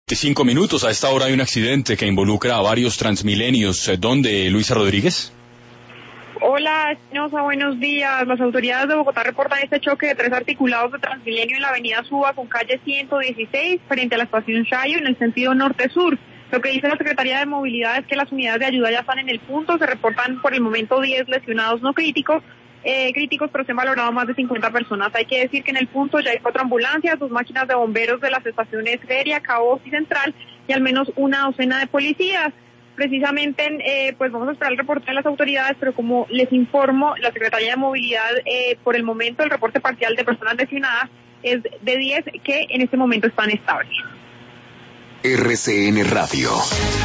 5 minutos. A esta hora hay un accidente que involucra a varios Transmilenios. ¿Dónde, Luisa Rodríguez? Hola, Espinosa, buenos días. Las autoridades de Bogotá reportan este choque de 3 articulados de Transmilenio en la avenida Suba con calle 116 frente a la estación Chayo en el sentido norte-sur. Lo que dice la Secretaría de Movilidad es que las unidades de ayuda ya están en el punto. Se reportan por el momento 10 lesionados no críticos, pero se han valorado más de 50 personas. Hay que decir que en el punto ya hay 4 ambulancias, 2 máquinas de bomberos de las estaciones Feria, Cabos y Central y al menos una docena de policías. Precisamente, pues vamos a esperar el reporte de las autoridades, pero como les informo, la Secretaría de Movilidad, por el momento el reporte parcial de personas lesionadas es de 10 que en este momento están estables. RCN Radio.